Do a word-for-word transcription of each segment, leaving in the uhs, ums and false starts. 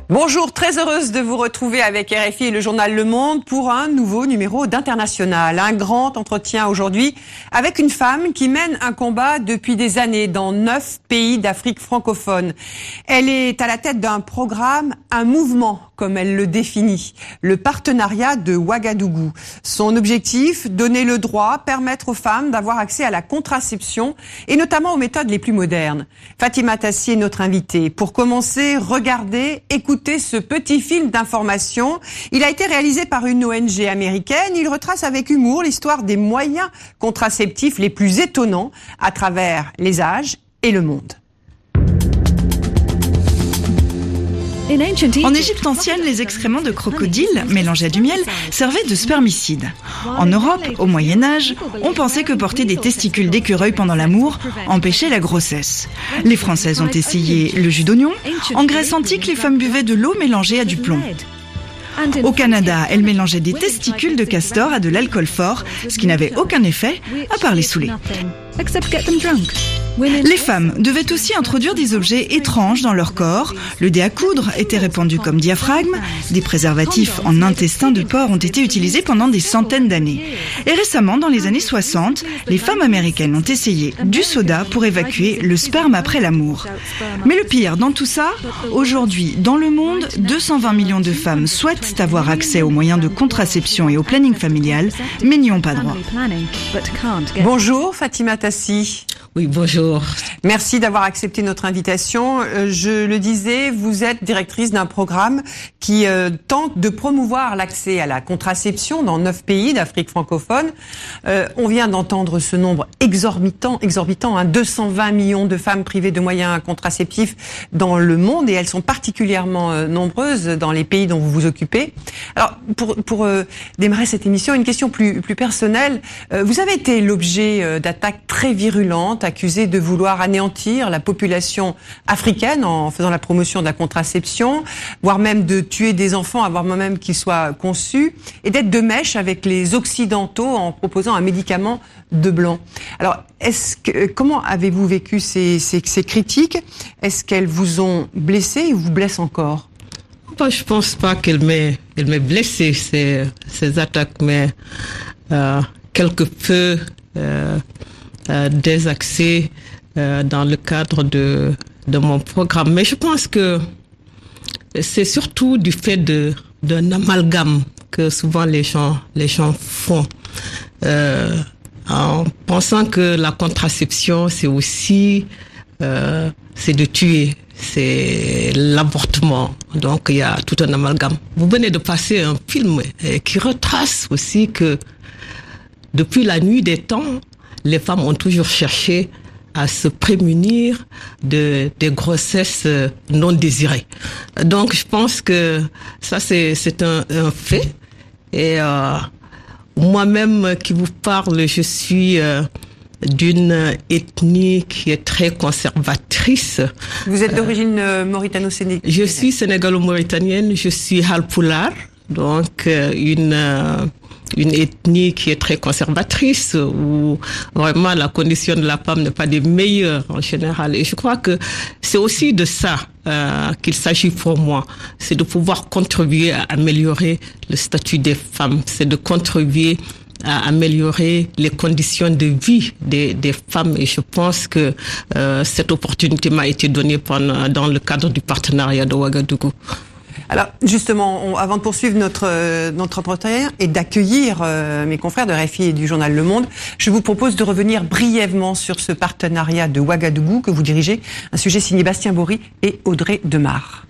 Bonjour, très heureuse de vous retrouver avec R F I et le journal Le Monde pour un nouveau numéro d'International. Un grand entretien aujourd'hui avec une femme qui mène un combat depuis des années dans neuf pays d'Afrique francophone. Elle est à la tête d'un programme, un mouvement, comme elle le définit, le partenariat de Ouagadougou. Son objectif, donner le droit, permettre aux femmes d'avoir accès à la contraception et notamment aux méthodes les plus modernes. Fatima Tassi est notre invitée. Pour commencer, regardez, écoutez ce petit film d'information. Il a été réalisé par une O N G américaine. Il retrace avec humour l'histoire des moyens contraceptifs les plus étonnants à travers les âges et le monde. En Égypte ancienne, les excréments de crocodile, mélangés à du miel, servaient de spermicide. En Europe, au Moyen-Âge, on pensait que porter des testicules d'écureuil pendant l'amour empêchait la grossesse. Les Françaises ont essayé le jus d'oignon. En Grèce antique, les femmes buvaient de l'eau mélangée à du plomb. Au Canada, elles mélangeaient des testicules de castor à de l'alcool fort, ce qui n'avait aucun effet, à part les saouler. Les femmes devaient aussi introduire des objets étranges dans leur corps. Le dé à coudre était répandu comme diaphragme. Des préservatifs en intestin de porc ont été utilisés pendant des centaines d'années. Et récemment, dans les années soixante, les femmes américaines ont essayé du soda pour évacuer le sperme après l'amour. Mais le pire dans tout ça, aujourd'hui, dans le monde, deux cent vingt millions de femmes souhaitent avoir accès aux moyens de contraception et au planning familial, mais n'y ont pas droit. Bonjour Fatima Tassi. Oui, bonjour. Merci d'avoir accepté notre invitation. Je le disais, vous êtes directrice d'un programme qui euh, tente de promouvoir l'accès à la contraception dans neuf pays d'Afrique francophone. Euh, on vient d'entendre ce nombre exorbitant, exorbitant, hein, deux cent vingt millions de femmes privées de moyens contraceptifs dans le monde, et elles sont particulièrement euh, nombreuses dans les pays dont vous vous occupez. Alors, pour, pour euh, démarrer cette émission, une question plus, plus personnelle. Euh, vous avez été l'objet euh, d'attaques très virulentes, accusé de vouloir anéantir la population africaine en faisant la promotion de la contraception, voire même de tuer des enfants avant même qu'ils soient conçus, et d'être de mèche avec les Occidentaux en proposant un médicament de blanc. Alors, est-ce que, comment avez-vous vécu ces, ces, ces critiques? Est-ce qu'elles vous ont blessé ou vous blessent encore? Bon, je pense pas qu'elle m'ait, elle m'ait blessé, ces, ces attaques, mais euh, quelque peu euh, Euh, des accès euh, dans le cadre de de mon programme. Mais je pense que c'est surtout du fait de d'un amalgame que souvent les gens les gens font euh, en pensant que la contraception c'est aussi euh, c'est de tuer, c'est l'avortement. Donc il y a tout un amalgame. Vous venez de passer un film euh, qui retrace aussi que depuis la nuit des temps, les femmes ont toujours cherché à se prémunir de des grossesses non désirées. Donc, je pense que ça, c'est c'est un, un fait. Et euh, moi-même qui vous parle, je suis euh, d'une ethnie qui est très conservatrice. Vous êtes d'origine euh, mauritano-sénégalaise? Je suis sénégalo-mauritanienne, je suis halpulaar, donc euh, une... Euh, une ethnie qui est très conservatrice, où vraiment la condition de la femme n'est pas des meilleures en général. Et je crois que c'est aussi de ça euh, qu'il s'agit pour moi. C'est de pouvoir contribuer à améliorer le statut des femmes. C'est de contribuer à améliorer les conditions de vie des, des femmes. Et je pense que euh, cette opportunité m'a été donnée pendant, dans le cadre du partenariat de Ouagadougou. Alors justement, on, avant de poursuivre notre euh, notre entretien et d'accueillir euh, mes confrères de R F I et du journal Le Monde, je vous propose de revenir brièvement sur ce partenariat de Ouagadougou que vous dirigez, un sujet signé Bastien Bory et Audrey Demar.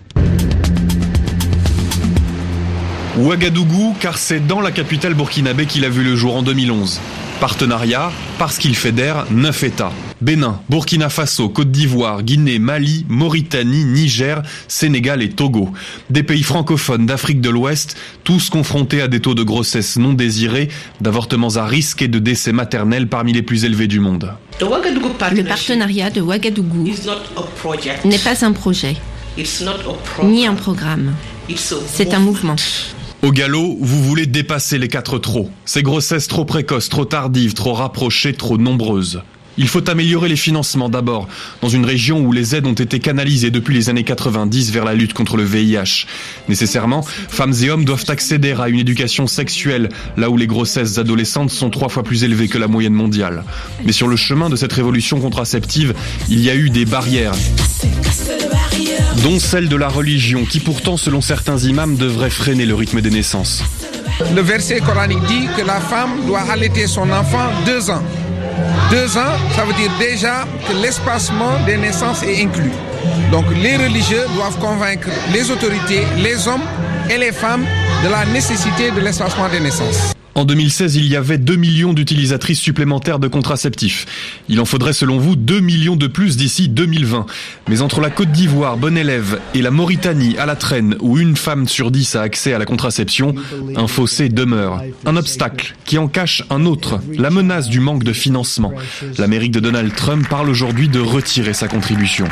Ouagadougou, car c'est dans la capitale burkinabé qu'il a vu le jour en deux mille onze. Partenariat, parce qu'il fédère neuf États. Bénin, Burkina Faso, Côte d'Ivoire, Guinée, Mali, Mauritanie, Niger, Sénégal et Togo. Des pays francophones d'Afrique de l'Ouest, tous confrontés à des taux de grossesse non désirés, d'avortements à risque et de décès maternels parmi les plus élevés du monde. Le partenariat de Ouagadougou n'est pas un projet, ni un programme. C'est un mouvement. Au galop, vous voulez dépasser les quatre trop. Ces grossesses trop précoces, trop tardives, trop rapprochées, trop nombreuses. Il faut améliorer les financements d'abord, dans une région où les aides ont été canalisées depuis les années quatre-vingt-dix vers la lutte contre le V I H. Nécessairement, femmes et hommes doivent accéder à une éducation sexuelle, là où les grossesses adolescentes sont trois fois plus élevées que la moyenne mondiale. Mais sur le chemin de cette révolution contraceptive, il y a eu des barrières, dont celle de la religion, qui pourtant, selon certains imams, devrait freiner le rythme des naissances. Le verset coranique dit que la femme doit allaiter son enfant deux ans. Deux ans, ça veut dire déjà que l'espacement des naissances est inclus. Donc les religieux doivent convaincre les autorités, les hommes et les femmes de la nécessité de l'espacement des naissances. En deux mille seize, il y avait deux millions d'utilisatrices supplémentaires de contraceptifs. Il en faudrait selon vous deux millions de plus d'ici deux mille vingt. Mais entre la Côte d'Ivoire, bon élève, et la Mauritanie, à la traîne, où une femme sur dix a accès à la contraception, un fossé demeure. Un obstacle qui en cache un autre, la menace du manque de financement. L'Amérique de Donald Trump parle aujourd'hui de retirer sa contribution.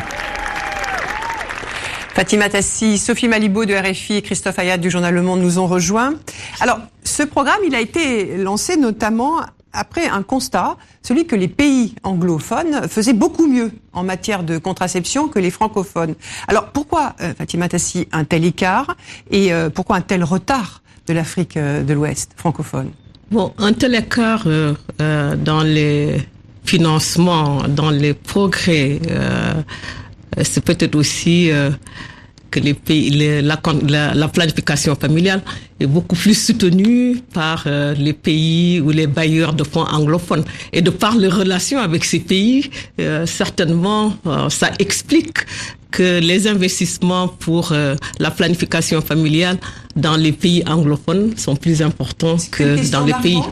Fatima Tassi, Sophie Malibaud de R F I et Christophe Ayat du journal Le Monde nous ont rejoints. Alors, ce programme, il a été lancé notamment après un constat, celui que les pays anglophones faisaient beaucoup mieux en matière de contraception que les francophones. Alors, pourquoi, euh, Fatima Tassi, un tel écart et euh, pourquoi un tel retard de l'Afrique euh, de l'Ouest francophone? Bon, un tel écart euh, euh, dans les financements, dans les progrès, euh, c'est peut-être aussi euh, que les pays, les, la, la, la planification familiale est beaucoup plus soutenue par euh, les pays ou les bailleurs de fonds anglophones. Et de par les relations avec ces pays, euh, certainement, euh, ça explique que les investissements pour euh, la planification familiale dans les pays anglophones sont plus importants que dans les pays.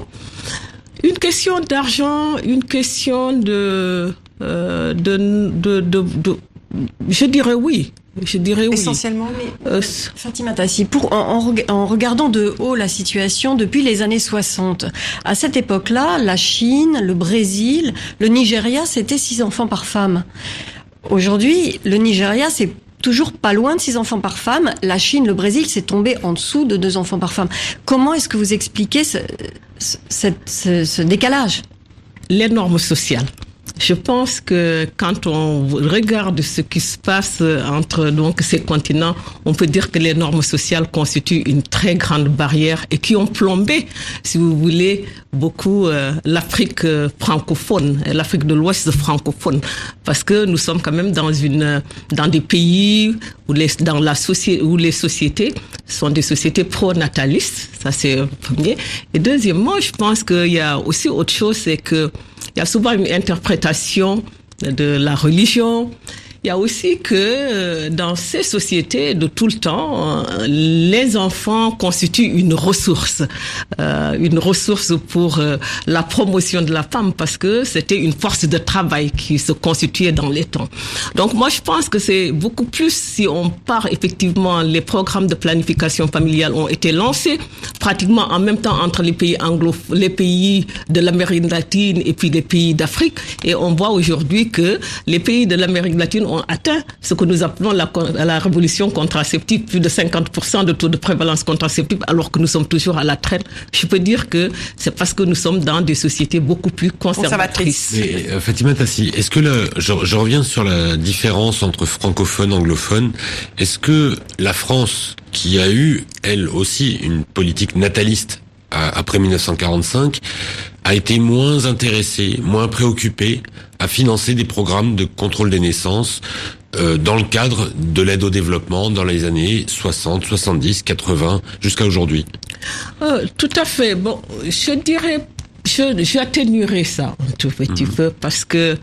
Une question d'argent, une question de, euh, de, de, de, de je dirais oui. Je dirais oui. Essentiellement, mais euh, Fatima Tassi, pour en, en, en regardant de haut la situation depuis les années soixante, à cette époque-là, la Chine, le Brésil, le Nigeria, c'était six enfants par femme. Aujourd'hui, le Nigeria, c'est toujours pas loin de six enfants par femme. La Chine, le Brésil, c'est tombé en dessous de deux enfants par femme. Comment est-ce que vous expliquez ce, ce, ce, ce décalage? Les normes sociales. Je pense que quand on regarde ce qui se passe entre donc ces continents, on peut dire que les normes sociales constituent une très grande barrière et qui ont plombé, si vous voulez, beaucoup euh, l'Afrique francophone, l'Afrique de l'Ouest francophone, parce que nous sommes quand même dans une dans des pays où les dans la société où les sociétés sont des sociétés pro-natalistes, ça c'est premier. Et deuxièmement, je pense qu'il y a aussi autre chose, c'est que il y a souvent une interprétation de la religion. Il y a aussi que dans ces sociétés de tout le temps, les enfants constituent une ressource, euh, une ressource pour euh, la promotion de la femme parce que c'était une force de travail qui se constituait dans les temps. Donc moi je pense que c'est beaucoup plus si on part effectivement, les programmes de planification familiale ont été lancés pratiquement en même temps entre les pays anglophones, les pays de l'Amérique latine et puis les pays d'Afrique, et on voit aujourd'hui que les pays de l'Amérique latine ont atteint ce que nous appelons la, la révolution contraceptive, plus de cinquante pour cent de taux de prévalence contraceptive, alors que nous sommes toujours à la traîne. Je peux dire que c'est parce que nous sommes dans des sociétés beaucoup plus conservatrices. Mais, euh, Fatima Tassi, est-ce que le, je, je reviens sur la différence entre francophone et anglophone. Est-ce que la France, qui a eu, elle aussi, une politique nataliste après mille neuf cent quarante-cinq, a été moins intéressée, moins préoccupée à financer des programmes de contrôle des naissances euh, dans le cadre de l'aide au développement dans les années soixante, soixante-dix, quatre-vingts, jusqu'à aujourd'hui? euh, Tout à fait. Bon, je dirais, je j'atténuerai ça un tout petit mmh. peu parce que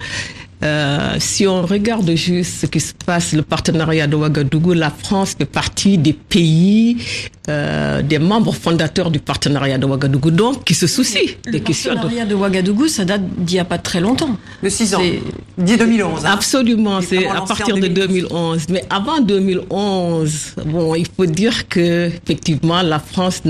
Euh, si on regarde juste ce qui se passe, le partenariat de Ouagadougou, la France fait partie des pays, euh, des membres fondateurs du partenariat de Ouagadougou, donc qui se soucient des questions. Le partenariat de... de Ouagadougou, ça date d'il n'y a pas très longtemps. De six ans. Dit deux mille onze. Hein. Absolument, c'est à partir de deux mille onze. Mais avant deux mille onze, bon, il faut dire que effectivement, la France n'avait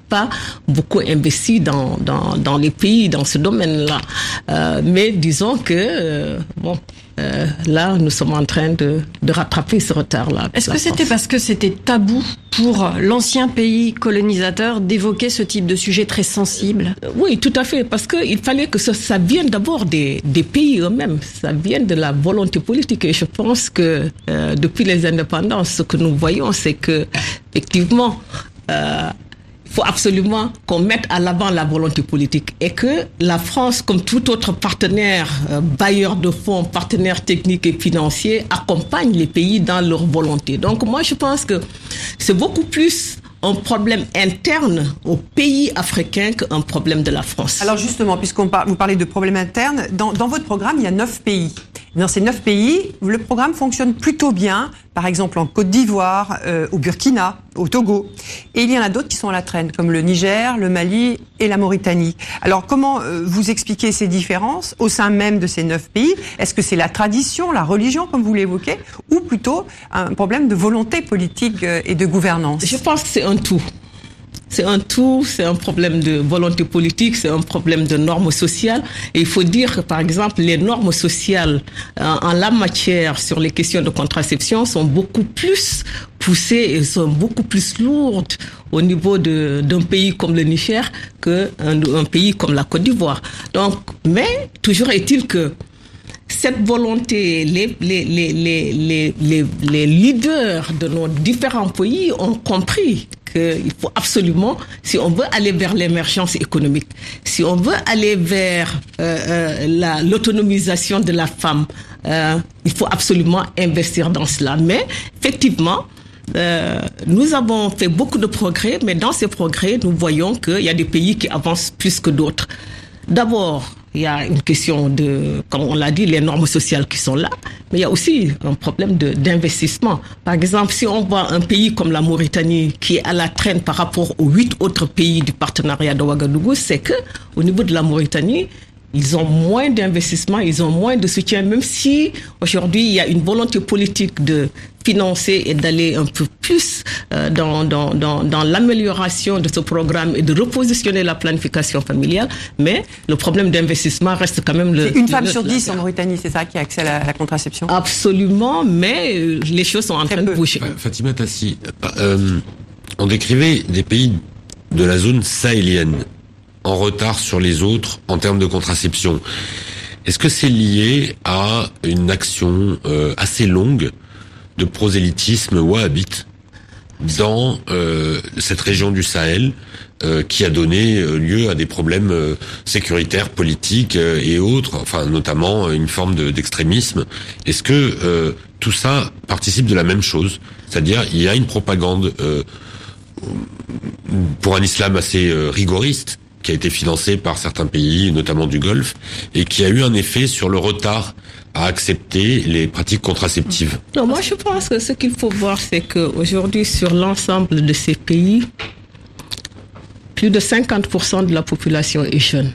pas beaucoup investi dans dans dans les pays dans ce domaine-là. Euh, mais disons que euh, bon. Euh, là, nous sommes en train de, de rattraper ce retard-là. Est-ce que c'était parce que c'était tabou pour l'ancien pays colonisateur d'évoquer ce type de sujet très sensible ? Oui, tout à fait, parce qu'il fallait que ça, ça vienne d'abord des, des pays eux-mêmes, ça vienne de la volonté politique. Et je pense que euh, depuis les indépendances, ce que nous voyons, c'est que effectivement, euh, il faut absolument qu'on mette à l'avant la volonté politique et que la France, comme tout autre partenaire, euh, bailleur de fonds, partenaire technique et financier, accompagne les pays dans leur volonté. Donc moi, je pense que c'est beaucoup plus un problème interne au pays africain qu'un problème de la France. Alors justement, puisqu'on par, vous parlez de problèmes internes, dans, dans votre programme, il y a neuf pays. Dans ces neuf pays, le programme fonctionne plutôt bien, par exemple en Côte d'Ivoire, euh, au Burkina, au Togo. Et il y en a d'autres qui sont à la traîne, comme le Niger, le Mali et la Mauritanie. Alors comment euh, vous expliquez ces différences au sein même de ces neuf pays ? Est-ce que c'est la tradition, la religion, comme vous l'évoquez, ou plutôt un problème de volonté politique euh, et de gouvernance ? Je pense que c'est un tout. C'est un tout, c'est un problème de volonté politique, c'est un problème de normes sociales. Et il faut dire que, par exemple, les normes sociales euh, en la matière sur les questions de contraception sont beaucoup plus poussées et sont beaucoup plus lourdes au niveau de, d'un pays comme le Niger qu'un un pays comme la Côte d'Ivoire. Donc, mais toujours est-il que cette volonté, les, les, les, les, les, les, les leaders de nos différents pays ont compris qu'il faut absolument, si on veut aller vers l'émergence économique, si on veut aller vers euh, euh, la, l'autonomisation de la femme, euh, il faut absolument investir dans cela. Mais effectivement, euh, nous avons fait beaucoup de progrès, mais dans ces progrès, nous voyons qu'il y a des pays qui avancent plus que d'autres. D'abord, il y a une question de, comme on l'a dit, les normes sociales qui sont là, mais il y a aussi un problème de, d'investissement. Par exemple, si on voit un pays comme la Mauritanie qui est à la traîne par rapport aux huit autres pays du partenariat de Ouagadougou, c'est que au niveau de la Mauritanie, ils ont moins d'investissement, ils ont moins de soutien, même si aujourd'hui il y a une volonté politique de financer et d'aller un peu plus euh, dans, dans, dans, dans l'amélioration de ce programme et de repositionner la planification familiale, mais le problème d'investissement reste quand même le... C'est une le, femme le, sur le, dix en Mauritanie, c'est ça, qui a accès à la, la contraception ? Absolument, mais les choses sont en Très train peu. de bouger. Fatima Tassi, euh, on décrivait des pays de la zone sahélienne en retard sur les autres en termes de contraception. Est-ce que c'est lié à une action euh, assez longue de prosélytisme wahhabite dans euh, cette région du Sahel euh, qui a donné lieu à des problèmes euh, sécuritaires, politiques euh, et autres, enfin notamment une forme de, d'extrémisme. Est-ce que euh, tout ça participe de la même chose ? C'est-à-dire il y a une propagande euh, pour un islam assez euh, rigoriste qui a été financé par certains pays, notamment du Golfe, et qui a eu un effet sur le retard à accepter les pratiques contraceptives. Non, moi je pense que ce qu'il faut voir, c'est qu'aujourd'hui, sur l'ensemble de ces pays, plus de cinquante pour cent de la population est jeune.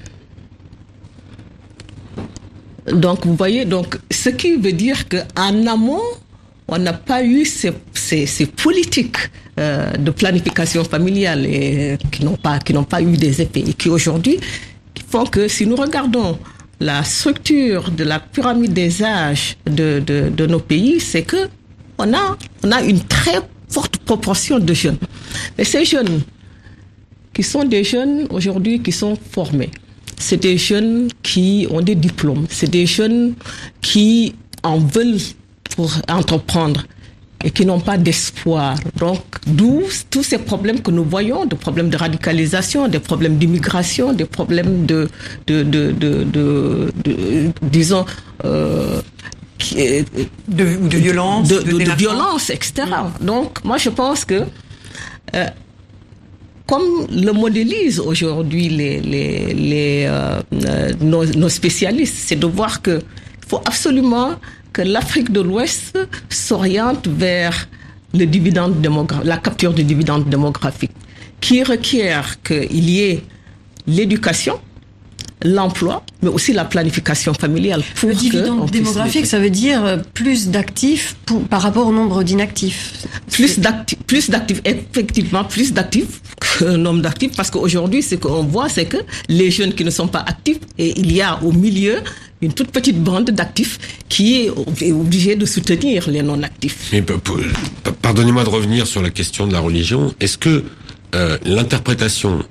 Donc, vous voyez, donc, ce qui veut dire qu'en amont, on n'a pas eu ces, ces, ces politiques euh, de planification familiale et, qui n'ont pas, qui n'ont pas eu des effets et qui aujourd'hui font que si nous regardons la structure de la pyramide des âges de, de, de nos pays, c'est que on a, on a une très forte proportion de jeunes. Mais ces jeunes qui sont des jeunes aujourd'hui qui sont formés, c'est des jeunes qui ont des diplômes, c'est des jeunes qui en veulent pour entreprendre et qui n'ont pas d'espoir. Donc, d'où tous ces problèmes que nous voyons, des problèmes de radicalisation, des problèmes d'immigration, des problèmes de, de, de, de, de, de disons, euh, qui, de, de violence, de, de, de, de violence, et cetera. Mmh. Donc, moi, je pense que euh, comme le modélisent aujourd'hui les, les, les, euh, nos, nos spécialistes, c'est de voir que il faut absolument que l'Afrique de l'Ouest s'oriente vers le dividende démographique, la capture du dividende démographique, qui requiert qu'il y ait l'éducation, l'emploi, mais aussi la planification familiale. Le dividende démographique, ça veut dire plus d'actifs pour, par rapport au nombre d'inactifs. Plus d'actifs, plus d'actifs, effectivement, plus d'actifs qu'un nombre d'actifs, parce qu'aujourd'hui, ce qu'on voit, c'est que les jeunes qui ne sont pas actifs, et il y a au milieu une toute petite bande d'actifs qui est obligée de soutenir les non-actifs. Mais pardonnez-moi de revenir sur la question de la religion. Est-ce que euh, l'interprétation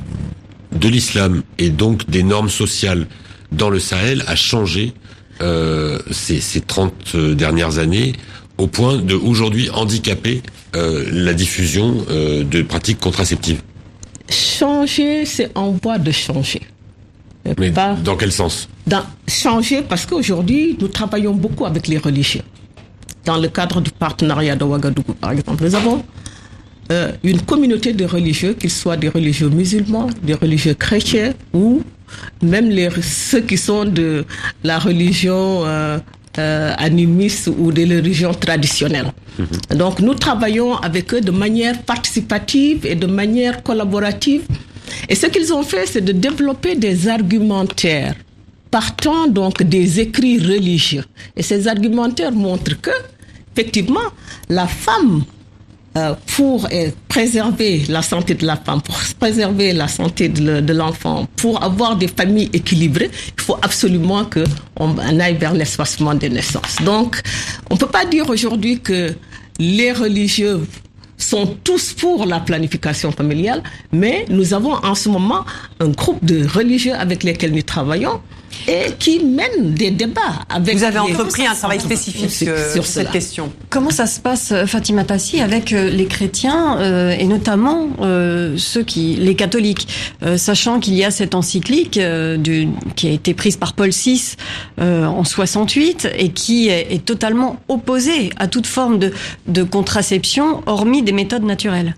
de l'islam et donc des normes sociales dans le Sahel a changé euh, ces, ces trente dernières années au point de aujourd'hui handicaper euh, la diffusion euh, de pratiques contraceptives? Changer, c'est en voie de changer. Mais pas dans quel sens? Dans, changer parce qu'aujourd'hui, nous travaillons beaucoup avec les religieux. Dans le cadre du partenariat de Ouagadougou, par exemple, nous avons euh, une communauté de religieux, qu'ils soient des religieux musulmans, des religieux chrétiens, ou même les, ceux qui sont de la religion euh, euh, animiste ou des religions traditionnelles. Mmh. Donc, nous travaillons avec eux de manière participative et de manière collaborative. Et ce qu'ils ont fait, c'est de développer des argumentaires partant donc des écrits religieux. Et ces argumentaires montrent que, effectivement, la femme, euh, pour euh, préserver la santé de la femme, pour préserver la santé de, le, de l'enfant, pour avoir des familles équilibrées, il faut absolument qu'on aille vers l'espacement des naissances. Donc, on ne peut pas dire aujourd'hui que les religieux sont tous pour la planification familiale, mais nous avons en ce moment un groupe de religieux avec lesquels nous travaillons et qui mènent des débats avec. Vous avez les... entrepris un travail spécifique sur, sur cette question. Comment ça se passe, Fatima Tassi, avec les chrétiens euh, et notamment euh, ceux qui, les catholiques, euh, sachant qu'il y a cette encyclique euh, du, qui a été prise par Paul six euh, en soixante-huit et qui est, est totalement opposée à toute forme de, de contraception, hormis des méthodes naturelles.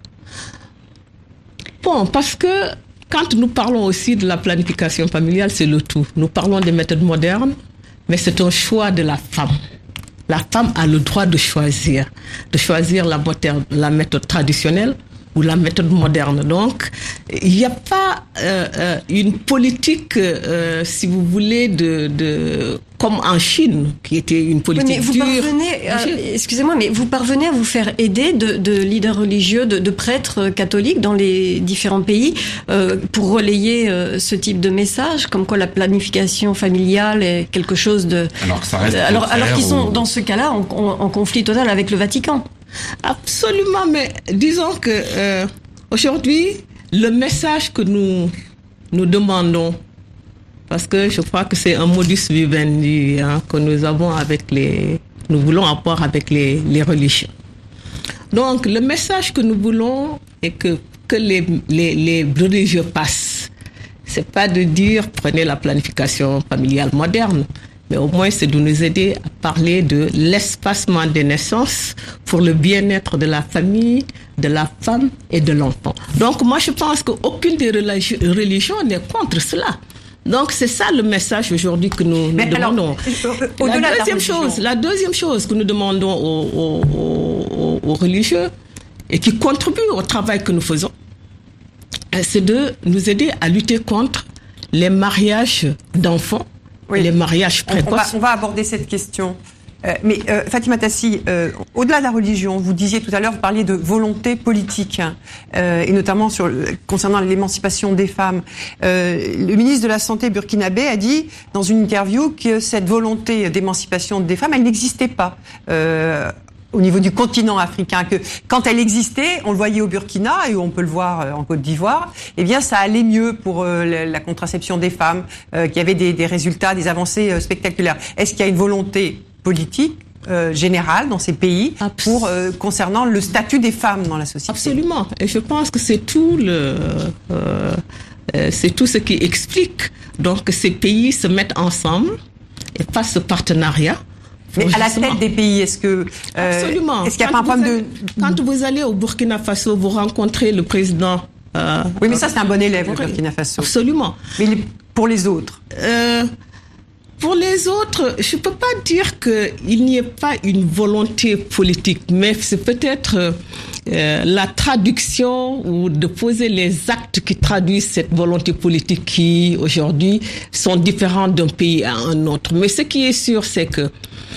Bon, parce que quand nous parlons aussi de la planification familiale, c'est le tout. Nous parlons des méthodes modernes, mais c'est un choix de la femme. La femme a le droit de choisir, de choisir la, moderne, la méthode traditionnelle ou la méthode moderne. Donc, il n'y a pas euh, euh, une politique, euh, si vous voulez, de, de comme en Chine, qui était une politique oui, mais vous dure. Parvenez, euh, excusez-moi, mais vous parvenez à vous faire aider de, de leaders religieux, de, de prêtres catholiques dans les différents pays euh, pour relayer euh, ce type de message, comme quoi la planification familiale est quelque chose de... Alors que ça reste... Alors, alors qu'ils sont, ou... dans ce cas-là, en, en, en conflit total avec le Vatican. Absolument, mais disons que euh, aujourd'hui, le message que nous, nous demandons, parce que je crois que c'est un modus vivendi hein, que nous avons avec les, nous voulons avoir avec les, les religions. Donc, le message que nous voulons et que, que les, les, les religieux passent, c'est pas de dire prenez la planification familiale moderne, mais au moins c'est de nous aider à parler de l'espacement des naissances pour le bien-être de la famille, de la femme et de l'enfant. Donc, moi, je pense qu'aucune des religions n'est contre cela. Donc, c'est ça le message aujourd'hui que nous, nous demandons. Alors, la, deuxième chose, la deuxième chose que nous demandons aux, aux, aux, aux religieux et qui contribue au travail que nous faisons, c'est de nous aider à lutter contre les mariages d'enfants, oui. les mariages précoces. On va, on va aborder cette question. Euh, mais euh, Fatima Tassi, euh, au-delà de la religion, vous disiez tout à l'heure, vous parliez de volonté politique, euh, et notamment sur, concernant l'émancipation des femmes. Euh, le ministre de la Santé burkinabé a dit dans une interview que cette volonté d'émancipation des femmes, elle n'existait pas euh, au niveau du continent africain, que quand elle existait, on le voyait au Burkina et on peut le voir en Côte d'Ivoire, eh bien ça allait mieux pour euh, la, la contraception des femmes, euh, qu'il y avait des, des résultats, des avancées euh, spectaculaires. Est-ce qu'il y a une volonté politique euh, générale dans ces pays pour euh, concernant le statut des femmes dans la société? Absolument. Et je pense que c'est tout le euh, c'est tout ce qui explique donc que ces pays se mettent ensemble et fassent ce partenariat. Mais à la tête des pays, est-ce que euh, absolument. Est-ce qu'il n'y a pas un problème allez, de quand vous allez au Burkina Faso, vous rencontrez le président. Euh, oui, mais ça c'est un bon élève, le Burkina Faso. Absolument. Mais pour les autres. Euh, Pour les autres, je peux pas dire que il n'y ait pas une volonté politique, mais c'est peut-être euh, la traduction ou de poser les actes qui traduisent cette volonté politique qui aujourd'hui sont différents d'un pays à un autre. Mais ce qui est sûr, c'est que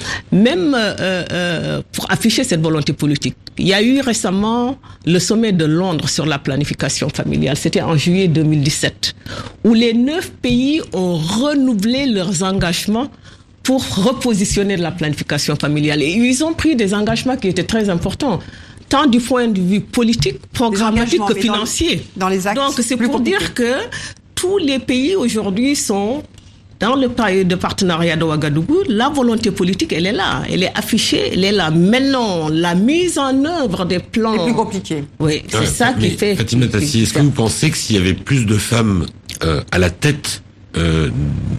même euh, euh, pour afficher cette volonté politique, il y a eu récemment le sommet de Londres sur la planification familiale. C'était en juillet deux mille dix-sept, où les neuf pays ont renouvelé leurs engagements pour repositionner la planification familiale. Et ils ont pris des engagements qui étaient très importants, tant du point de vue politique, programmatique que financier. Dans, dans les actes. Donc c'est pour compliqué. dire que tous les pays aujourd'hui sont dans le pays de partenariat de Ouagadougou. La volonté politique, elle est là, elle est affichée, elle est là. Maintenant, la mise en œuvre des plans... C'est plus compliqué. Oui, c'est ouais, ça qui fait... Fatima Tassi, est-ce que vous pensez que s'il y avait plus de femmes euh, à la tête euh,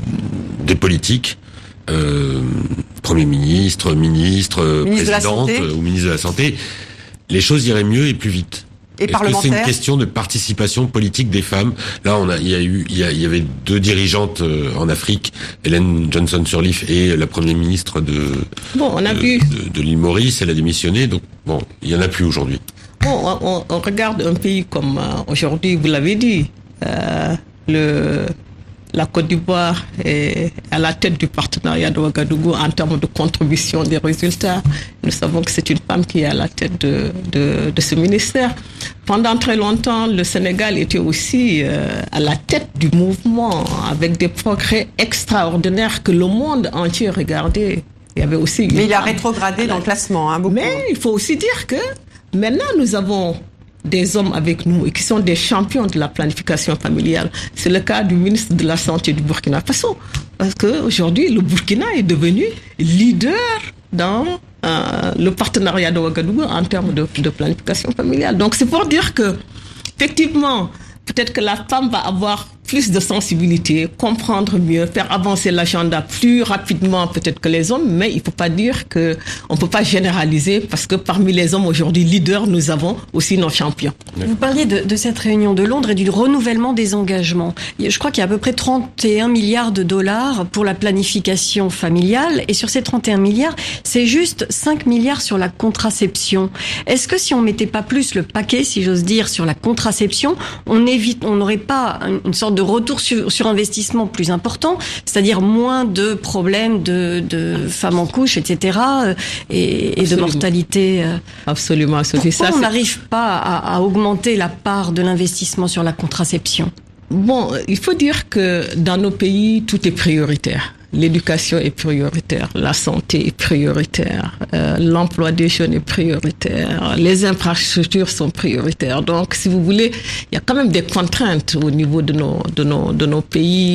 des politiques, euh, Premier ministre, ministre, ministre présidente ou ministre de la Santé, les choses iraient mieux et plus vite? Et Est-ce que c'est une question de participation politique des femmes? Là, on a, il y a eu, il y, a, il y avait deux dirigeantes euh, en Afrique, Ellen Johnson-Sirleaf et la première ministre de, bon, on a de, vu. de, de l'île Maurice. Elle a démissionné, donc bon, il y en a plus aujourd'hui. Bon, on, on regarde un pays comme euh, aujourd'hui, vous l'avez dit, euh, le la Côte d'Ivoire est à la tête du partenariat de Ouagadougou en termes de contribution des résultats. Nous savons que c'est une femme qui est à la tête de, de, de ce ministère. Pendant très longtemps, le Sénégal était aussi euh, à la tête du mouvement avec des progrès extraordinaires que le monde entier regardait. Il y avait aussi Mais il a rétrogradé dans le classement, hein, beaucoup. Mais il faut aussi dire que maintenant nous avons des hommes avec nous et qui sont des champions de la planification familiale. C'est le cas du ministre de la Santé du Burkina Faso. Parce qu'aujourd'hui, le Burkina est devenu leader dans euh, le partenariat de Ouagadougou en termes de, de planification familiale. Donc c'est pour dire que, effectivement, peut-être que la femme va avoir plus de sensibilité, comprendre mieux, faire avancer l'agenda plus rapidement peut-être que les hommes, mais il ne faut pas dire que on peut pas généraliser parce que parmi les hommes aujourd'hui leaders, nous avons aussi nos champions. Vous parliez de, de cette réunion de Londres et du renouvellement des engagements. Je crois qu'il y a à peu près trente et un milliards de dollars pour la planification familiale et sur ces trente et un milliards, c'est juste cinq milliards sur la contraception. Est-ce que si on mettait pas plus le paquet, si j'ose dire, sur la contraception, on évite, on n'aurait pas une sorte de retour sur, sur investissement plus important, c'est-à-dire moins de problèmes de, de femmes en couche, et cetera, et, et de mortalité. Absolument, Sophie. Pourquoi ça, on n'arrive pas à, à augmenter la part de l'investissement sur la contraception? Bon, il faut dire que dans nos pays, tout est prioritaire. L'éducation est prioritaire, la santé est prioritaire, euh, l'emploi des jeunes est prioritaire, les infrastructures sont prioritaires. Donc, si vous voulez, il y a quand même des contraintes au niveau de nos de nos de nos pays,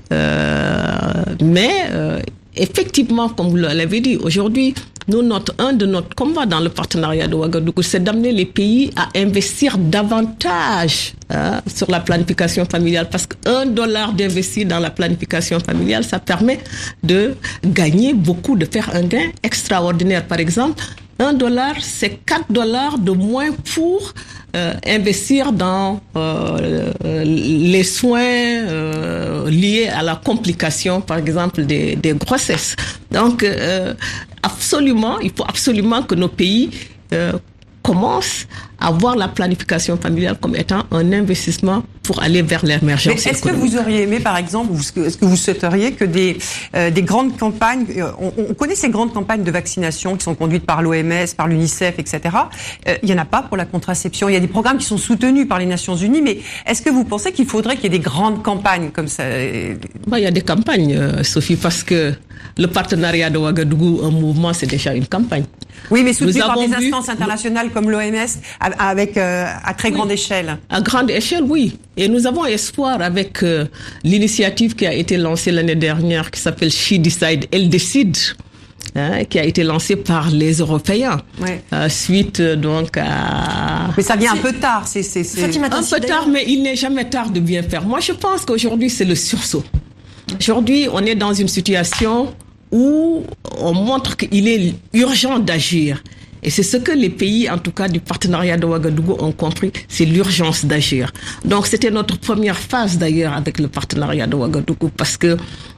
euh, mais euh, effectivement, comme vous l'avez dit, aujourd'hui, nous, notre, un de notre combats dans le partenariat de Ouagadougou, c'est d'amener les pays à investir davantage hein, sur la planification familiale. Parce qu'un dollar d'investi dans la planification familiale, ça permet de gagner beaucoup, de faire un gain extraordinaire. Par exemple, un dollar, c'est quatre dollars de moins pour euh, investir dans euh, les soins euh, liés à la complication, par exemple, des, des grossesses. Donc, euh, absolument, il faut absolument que nos pays euh, commencent à voir la planification familiale comme étant un investissement pour aller vers l'émergence économique. Est-ce que vous auriez aimé, par exemple, est-ce que vous souhaiteriez que des, euh, des grandes campagnes, on, on connaît ces grandes campagnes de vaccination qui sont conduites par l'O M S, par l'UNICEF, et cetera. Euh, il n'y en a pas pour la contraception. Il y a des programmes qui sont soutenus par les Nations Unies, mais est-ce que vous pensez qu'il faudrait qu'il y ait des grandes campagnes comme ça? Bah, il y a des campagnes, euh, Sophie, parce que le partenariat de Ouagadougou, un mouvement, c'est déjà une campagne. Oui, mais soutenu par des vu, instances internationales comme l'O M S, avec euh, à très oui, grande échelle. À grande échelle, oui. Et nous avons espoir avec euh, l'initiative qui a été lancée l'année dernière, qui s'appelle She Decide, Elle décide, hein, qui a été lancée par les Européens, oui. euh, suite donc à... Mais ça vient un peu tard. C'est, c'est, c'est... Un peu tard, mais il n'est jamais tard de bien faire. Moi, je pense qu'aujourd'hui, c'est le sursaut. Aujourd'hui, on est dans une situation où on montre qu'il est urgent d'agir. Et c'est ce que les pays, en tout cas du partenariat de Ouagadougou, ont compris, c'est l'urgence d'agir. Donc c'était notre première phase d'ailleurs avec le partenariat de Ouagadougou, parce que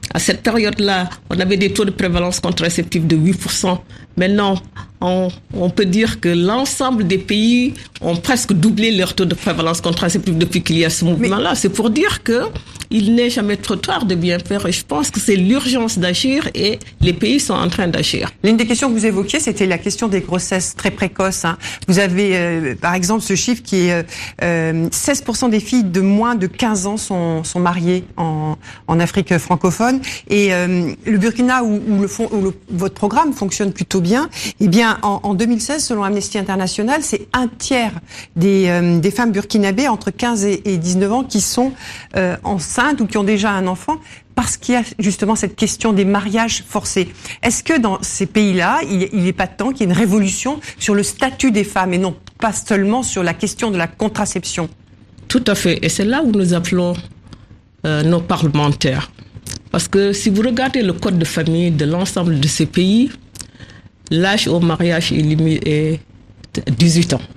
À cette période-là, on avait des taux de prévalence contraceptive de huit pour cent. Maintenant, on, on peut dire que l'ensemble des pays ont presque doublé leur taux de prévalence contraceptive depuis qu'il y a ce mouvement-là. Mais c'est pour dire que il n'est jamais trop tard de bien faire. Et je pense que c'est l'urgence d'agir et les pays sont en train d'agir. L'une des questions que vous évoquiez, c'était la question des grossesses très précoces. Hein. Vous avez, euh, par exemple, ce chiffre qui est euh, seize pour cent des filles de moins de quinze ans sont, sont mariées en, en Afrique francophone. Et euh, le Burkina, où, où, le fond, où le, votre programme fonctionne plutôt bien, eh bien, en, en deux mille seize, selon Amnesty International, c'est un tiers des, euh, des femmes burkinabées entre quinze et, et dix-neuf ans qui sont euh, enceintes ou qui ont déjà un enfant, parce qu'il y a justement cette question des mariages forcés. Est-ce que dans ces pays-là, il n'est pas de temps qu'il y ait une révolution sur le statut des femmes et non pas seulement sur la question de la contraception? Tout à fait. Et c'est là où nous appelons euh, nos parlementaires. Parce que si vous regardez le code de famille de l'ensemble de ces pays, l'âge au mariage est limité à dix-huit ans.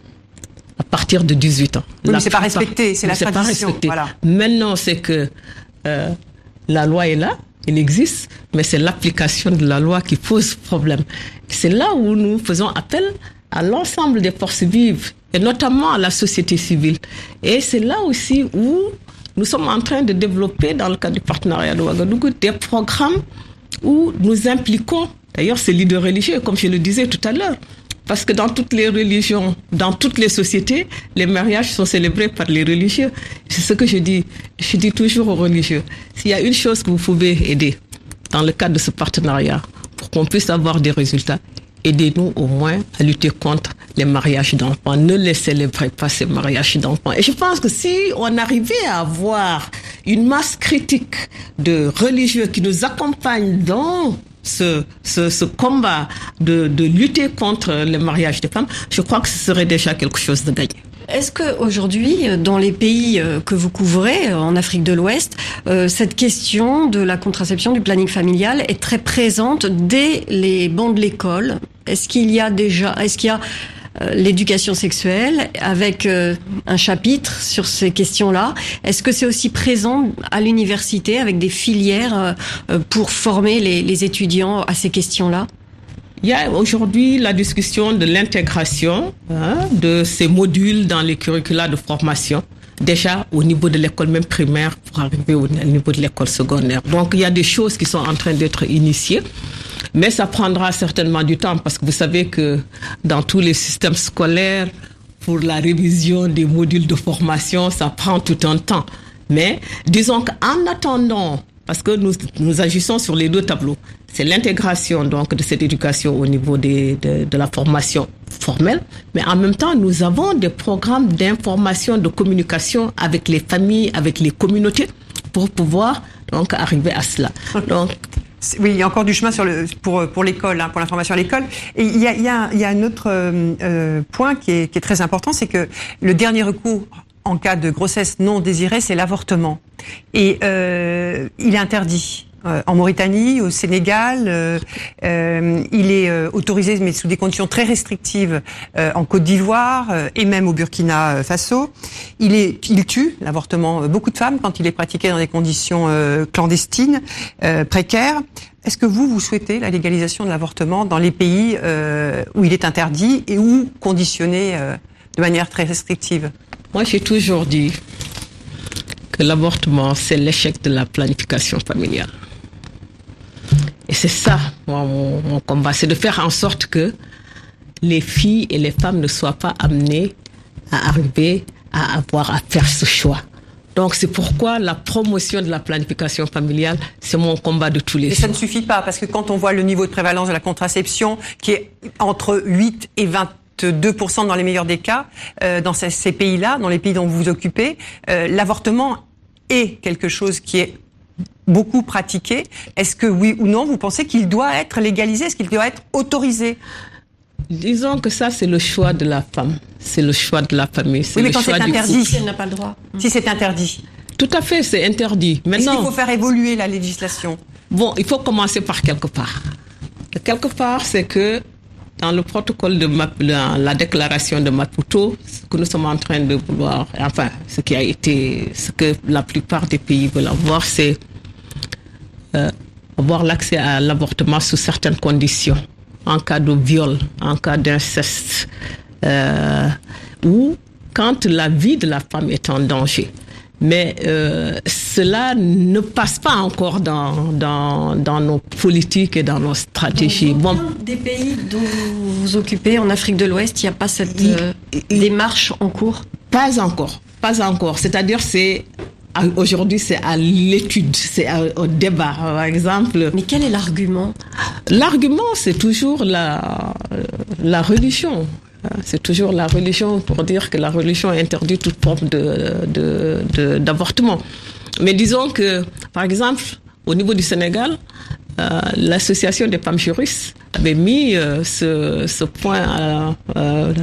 À partir de dix-huit ans. Oui, mais c'est pas respecté, c'est la tradition. Voilà. Maintenant, c'est que euh, la loi est là, elle existe, mais c'est l'application de la loi qui pose problème. C'est là où nous faisons appel à l'ensemble des forces vives, et notamment à la société civile. Et c'est là aussi où nous sommes en train de développer, dans le cadre du partenariat de Ouagadougou, des programmes où nous impliquons, d'ailleurs, ces leaders religieux, comme je le disais tout à l'heure. Parce que dans toutes les religions, dans toutes les sociétés, les mariages sont célébrés par les religieux. C'est ce que je dis. Je dis toujours aux religieux. S'il y a une chose que vous pouvez aider dans le cadre de ce partenariat pour qu'on puisse avoir des résultats, aidez-nous au moins à lutter contre les mariages d'enfants. Ne les célébrez pas, ces mariages d'enfants. Et je pense que si on arrivait à avoir une masse critique de religieux qui nous accompagnent dans Ce, ce, ce combat de, de lutter contre le mariage des femmes, je crois que ce serait déjà quelque chose de gagné. Est-ce que aujourd'hui, dans les pays que vous couvrez, en Afrique de l'Ouest, euh, cette question de la contraception, du planning familial est très présente dès les bancs de l'école? Est-ce qu'il y a déjà, est-ce qu'il y a euh, l'éducation sexuelle avec euh, un chapitre sur ces questions-là? Est-ce que c'est aussi présent à l'université avec des filières euh, pour former les, les étudiants à ces questions-là? Il y a aujourd'hui la discussion de l'intégration hein, de ces modules dans les curricula de formation, déjà au niveau de l'école même primaire pour arriver au niveau de l'école secondaire. Donc il y a des choses qui sont en train d'être initiées, mais ça prendra certainement du temps parce que vous savez que dans tous les systèmes scolaires, pour la révision des modules de formation, ça prend tout un temps. Mais disons qu'en attendant, parce que nous, nous agissons sur les deux tableaux, c'est l'intégration donc de cette éducation au niveau des, de, de la formation formelle, mais en même temps, nous avons des programmes d'information, de communication avec les familles, avec les communautés, pour pouvoir donc arriver à cela. Donc, oui, il y a encore du chemin sur le, pour, pour l'école, hein, pour l'information à l'école. Et il y a, il y a, il y a un autre euh, point qui est, qui est très important, c'est que le dernier recours en cas de grossesse non désirée, c'est l'avortement. Et euh, il est interdit. Euh, en Mauritanie, au Sénégal, euh, euh, il est euh, autorisé, mais sous des conditions très restrictives, euh, en Côte d'Ivoire euh, et même au Burkina Faso. Il est, il tue l'avortement beaucoup de femmes quand il est pratiqué dans des conditions euh, clandestines, euh, précaires. Est-ce que vous, vous souhaitez la légalisation de l'avortement dans les pays euh, où il est interdit et où conditionné euh, de manière très restrictive? Moi, j'ai toujours dit que l'avortement, c'est l'échec de la planification familiale. Et c'est ça, moi, mon, mon combat, c'est de faire en sorte que les filles et les femmes ne soient pas amenées à arriver à avoir à faire ce choix. Donc c'est pourquoi la promotion de la planification familiale, c'est mon combat de tous les jours. Mais ça ne suffit pas, parce que quand on voit le niveau de prévalence de la contraception, qui est entre huit et vingt-deux pour cent dans les meilleurs des cas, euh, dans ces, ces pays-là, dans les pays dont vous vous occupez, euh, l'avortement est quelque chose qui est beaucoup pratiqué. Est-ce que oui ou non, vous pensez qu'il doit être légalisé? Est-ce qu'il doit être autorisé? Disons que ça, c'est le choix de la femme. C'est le choix de la famille. C'est oui, mais le quand choix c'est interdit, si elle n'a pas le droit. Si c'est interdit. Tout à fait, c'est interdit. Maintenant, est-ce qu'il faut faire évoluer la législation? Bon, il faut commencer par quelque part. Quelque part, c'est que dans le protocole de Map, la, la déclaration de Maputo, ce que nous sommes en train de vouloir, enfin, ce qui a été, ce que la plupart des pays veulent avoir, c'est euh, avoir l'accès à l'avortement sous certaines conditions, en cas de viol, en cas d'inceste, euh, ou quand la vie de la femme est en danger. Mais euh, cela ne passe pas encore dans, dans, dans nos politiques et dans nos stratégies. Dans bon. des pays dont vous vous occupez, en Afrique de l'Ouest, il n'y a pas cette euh, démarche en cours? Pas encore, pas encore. C'est-à-dire, c'est aujourd'hui, c'est à l'étude, c'est au débat, par exemple. Mais quel est l'argument? L'argument, c'est toujours la, la religion. C'est toujours la religion pour dire que la religion interdit toute forme de, de, de, d'avortement. Mais disons que, par exemple, au niveau du Sénégal, euh, l'association des femmes juristes avait mis euh, ce, ce point à, euh,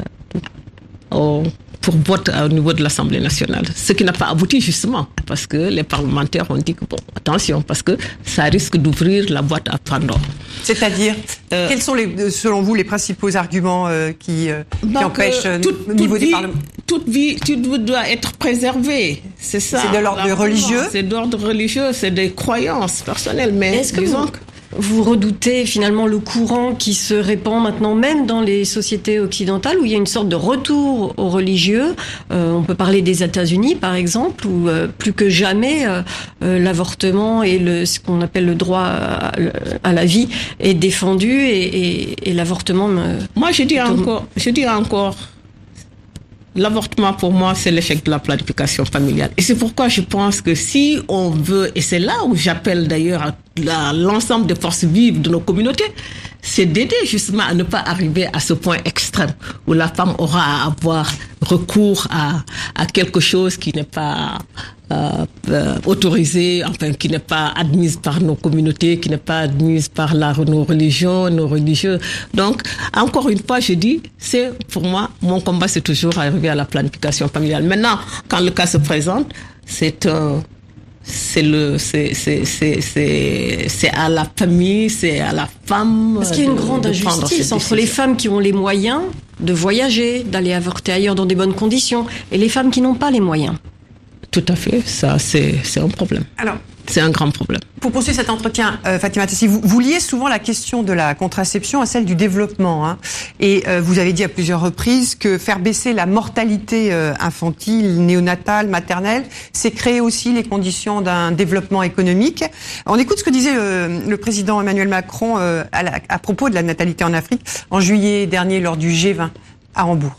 au, pour vote au niveau de l'Assemblée nationale. Ce qui n'a pas abouti justement, parce que les parlementaires ont dit que, bon, attention, parce que ça risque d'ouvrir la boîte à Pandore. C'est-à-dire, euh, quels sont, les, selon vous, les principaux arguments euh, qui, euh, qui empêchent euh, toute, au niveau toute des vie, parlements? Toute vie, toute vie doit être préservée. C'est ça. C'est de l'ordre religieux? C'est d'ordre religieux, c'est des croyances personnelles. Mais est-ce que vous, vous redoutez finalement le courant qui se répand maintenant même dans les sociétés occidentales, où il y a une sorte de retour aux religieux? euh, On peut parler des États-Unis, par exemple, où euh, plus que jamais euh, euh, l'avortement et le, ce qu'on appelle le droit à, à la vie est défendu, et, et, et l'avortement... Me... Moi, je dis encore, je dis encore, l'avortement pour moi, c'est l'échec de la planification familiale. Et c'est pourquoi je pense que si on veut, et c'est là où j'appelle d'ailleurs à la, l'ensemble des forces vives de nos communautés, c'est d'aider justement à ne pas arriver à ce point extrême où la femme aura à avoir recours à, à quelque chose qui n'est pas euh, euh, autorisé, enfin qui n'est pas admise par nos communautés, qui n'est pas admise par la, nos religions, nos religieux. Donc, encore une fois, je dis, c'est pour moi, mon combat, c'est toujours arriver à la planification familiale. Maintenant, quand le cas se présente, c'est un... C'est le, c'est, c'est, c'est, c'est, c'est à la famille, c'est à la femme. Parce qu'il y a une de, grande de injustice entre les femmes qui ont les moyens de voyager, d'aller avorter ailleurs dans des bonnes conditions, et les femmes qui n'ont pas les moyens. Tout à fait, ça, c'est, c'est un problème. Alors, c'est un grand problème. Pour poursuivre cet entretien, euh, Fatima Atassi, vous, vous liez souvent la question de la contraception à celle du développement, hein, et euh, vous avez dit à plusieurs reprises que faire baisser la mortalité euh, infantile, néonatale, maternelle, c'est créer aussi les conditions d'un développement économique. On écoute ce que disait euh, le président Emmanuel Macron euh, à, la, à propos de la natalité en Afrique en juillet dernier lors du G vingt à Hambourg.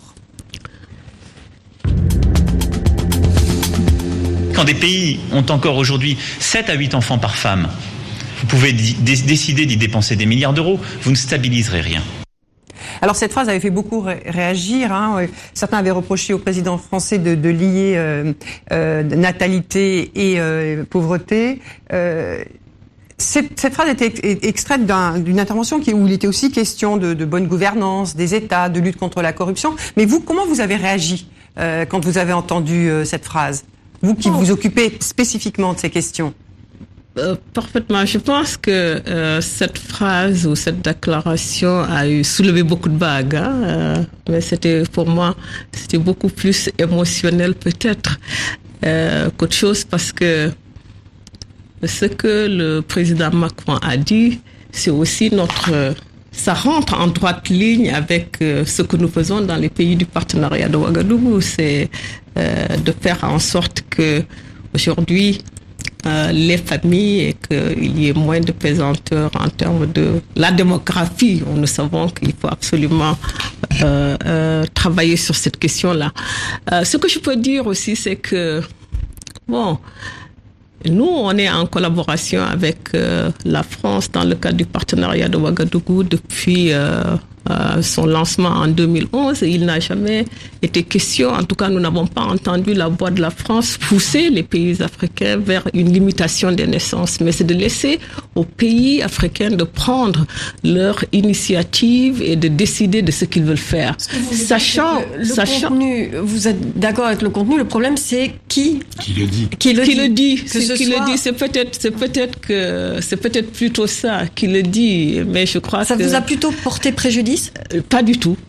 Quand des pays ont encore aujourd'hui sept à huit enfants par femme, vous pouvez d- décider d'y dépenser des milliards d'euros, vous ne stabiliserez rien. Alors cette phrase avait fait beaucoup ré- réagir. Hein. Certains avaient reproché au président français de, de lier euh, euh, natalité et euh, pauvreté. Euh, cette, cette phrase était ex- extraite d'un, d'une intervention qui, où il était aussi question de, de bonne gouvernance des États, de lutte contre la corruption. Mais vous, comment vous avez réagi euh, quand vous avez entendu euh, cette phrase ? Vous qui vous occupez spécifiquement de ces questions. Euh, parfaitement. Je pense que euh, cette phrase ou cette déclaration a eu soulevé beaucoup de vagues, hein, euh, mais c'était pour moi, c'était beaucoup plus émotionnel peut-être euh, qu'autre chose, parce que ce que le président Macron a dit, c'est aussi notre... Ça rentre en droite ligne avec euh, ce que nous faisons dans les pays du partenariat de Ouagadougou, c'est euh, de faire en sorte que aujourd'hui euh, les familles et qu'il y ait moins de pesanteur en termes de la démographie. Nous savons qu'il faut absolument euh, euh, travailler sur cette question-là. Euh, ce que je peux dire aussi, c'est que bon. Nous, on est en collaboration avec euh, la France dans le cadre du partenariat de Ouagadougou depuis euh, euh, son lancement en deux mille onze. Et il n'a jamais été question, en tout cas nous n'avons pas entendu la voix de la France pousser les pays africains vers une limitation des naissances. Mais c'est de laisser aux pays africains de prendre leur initiative et de décider de ce qu'ils veulent faire. Sachant, le sachant contenu, vous êtes d'accord avec le contenu, le problème c'est qui Qui le dit Qui le qui dit, le dit, que c'est ce qui soit... le dit, c'est peut-être, c'est peut-être que, c'est peut-être plutôt ça qui le dit, mais je crois ça que vous a plutôt porté préjudice? pas du tout,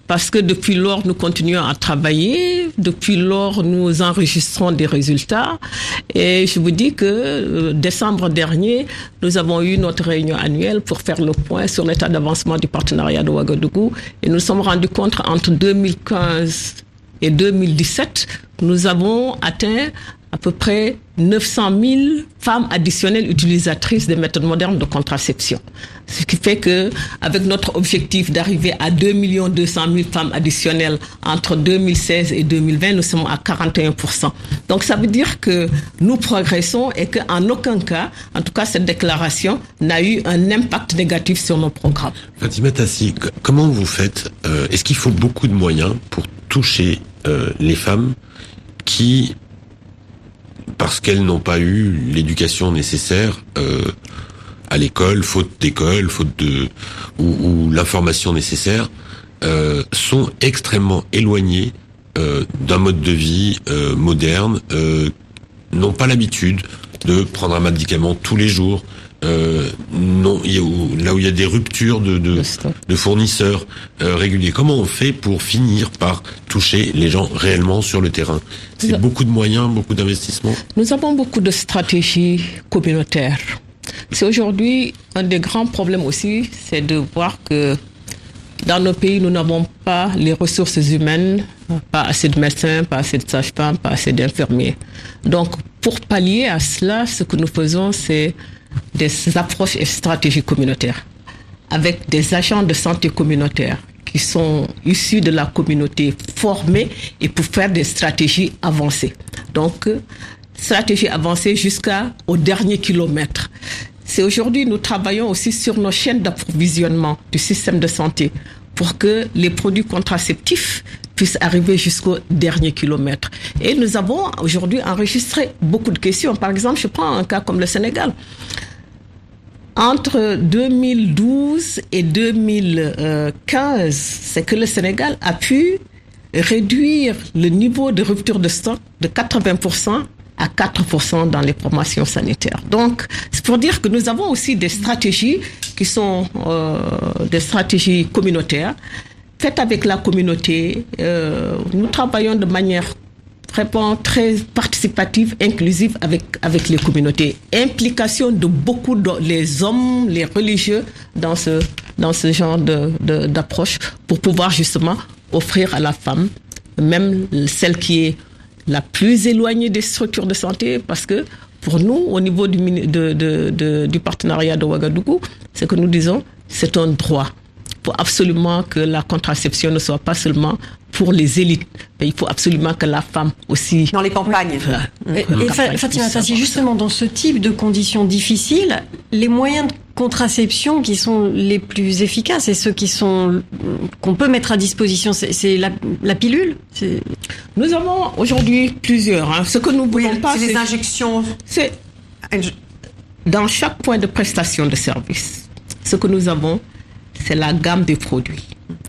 parce que depuis lors, nous continuons à travailler. Depuis lors, nous enregistrons des résultats. Et je vous dis que euh, décembre dernier, nous avons eu notre réunion annuelle pour faire le point sur l'état d'avancement du partenariat de Ouagadougou. Et nous nous sommes rendus compte entre deux mille quinze et deux mille dix-sept, nous avons atteint à peu près neuf cent mille femmes additionnelles utilisatrices des méthodes modernes de contraception. Ce qui fait que, avec notre objectif d'arriver à deux millions deux cent mille femmes additionnelles entre deux mille seize et deux mille vingt, nous sommes à quarante et un pour cent. Donc ça veut dire que nous progressons et qu'en aucun cas, en tout cas cette déclaration, n'a eu un impact négatif sur nos programmes. Fatima Tassi, comment vous faites euh, Est-ce qu'il faut beaucoup de moyens pour toucher euh, les femmes qui, parce qu'elles n'ont pas eu l'éducation nécessaire euh, à l'école, faute d'école, faute de ou, ou l'information nécessaire, euh, sont extrêmement éloignées euh, d'un mode de vie euh, moderne, euh, n'ont pas l'habitude de prendre un médicament tous les jours. Euh, non, il y a, là où il y a des ruptures de, de, de fournisseurs euh, réguliers. Comment on fait pour finir par toucher les gens réellement sur le terrain? C'est Nous beaucoup de moyens, beaucoup d'investissements. Nous avons beaucoup de stratégies communautaires. C'est aujourd'hui un des grands problèmes aussi, c'est de voir que dans nos pays, nous n'avons pas les ressources humaines, pas assez de médecins, pas assez de sages-femmes, pas assez d'infirmiers. Donc, pour pallier à cela, ce que nous faisons, c'est des approches et stratégies communautaires avec des agents de santé communautaires qui sont issus de la communauté formés et pour faire des stratégies avancées. Donc, stratégies avancées jusqu'au dernier kilomètre. C'est aujourd'hui, nous travaillons aussi sur nos chaînes d'approvisionnement du système de santé pour que les produits contraceptifs puissent arriver jusqu'au dernier kilomètre. Et nous avons aujourd'hui enregistré beaucoup de questions. Par exemple, je prends un cas comme le Sénégal. Entre deux mille douze et deux mille quinze, c'est que le Sénégal a pu réduire le niveau de rupture de stock de quatre-vingts pour cent à quatre pour cent dans les promotions sanitaires. Donc, c'est pour dire que nous avons aussi des stratégies qui sont euh, des stratégies communautaires, faites avec la communauté. Euh, nous travaillons de manière vraiment très participative, inclusive avec avec les communautés. Implication de beaucoup de les hommes, les religieux dans ce dans ce genre de, de d'approche pour pouvoir justement offrir à la femme, même celle qui est la plus éloignée des structures de santé, parce que pour nous, au niveau du de, de, de, du partenariat de Ouagadougou, c'est que nous disons, c'est un droit. Il faut absolument que la contraception ne soit pas seulement pour les élites, mais il faut absolument que la femme aussi... Dans les campagnes. Oui. Et, et Fatima Tassi, justement, dans ce type de conditions difficiles, les moyens de contraception qui sont les plus efficaces et ceux qui sont qu'on peut mettre à disposition, c'est, c'est la, la pilule. C'est... Nous avons aujourd'hui plusieurs. Hein. Ce que nous voulons oui, pas, c'est, c'est les injections. C'est dans chaque point de prestation de service. Ce que nous avons, c'est la gamme des produits.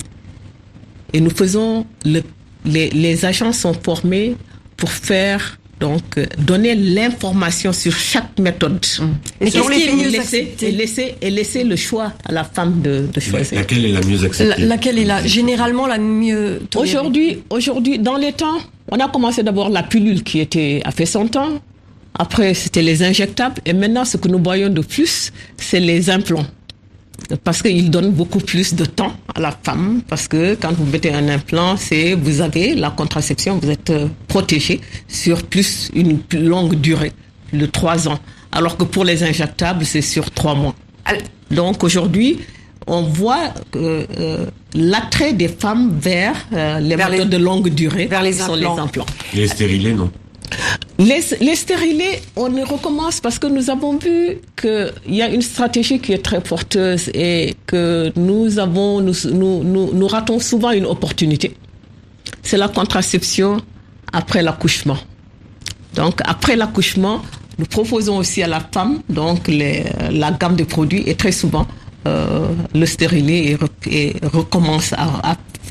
Et nous faisons le, les, les agents sont formés pour faire donc euh, donner l'information sur chaque méthode. Et, et, et, laisser, et, laisser, et laisser le choix à la femme de, de choisir. Laquelle est la mieux acceptée? la, Laquelle est la, généralement la mieux tolérée? Aujourd'hui, aujourd'hui, dans les temps, on a commencé d'abord la pilule qui était a fait son temps. Après, c'était les injectables. Et maintenant, ce que nous voyons de plus, c'est les implants. Parce qu'ils donnent beaucoup plus de temps à la femme, parce que quand vous mettez un implant, c'est vous avez la contraception, vous êtes protégé sur plus une plus longue durée, de trois ans, alors que pour les injectables, c'est sur trois mois. Donc aujourd'hui, on voit euh, euh, l'attrait des femmes vers euh, les vers méthodes les, de longue durée, vers les qui implants. sont les implants. Les stérilés, non? Les, les stérilés, on y recommence parce que nous avons vu qu'il y a une stratégie qui est très porteuse et que nous avons, nous, nous, nous, nous ratons souvent une opportunité. C'est la contraception après l'accouchement. Donc, après l'accouchement, nous proposons aussi à la femme, donc, les, la gamme de produits et très souvent, euh, le stérilet et, et recommence à, à,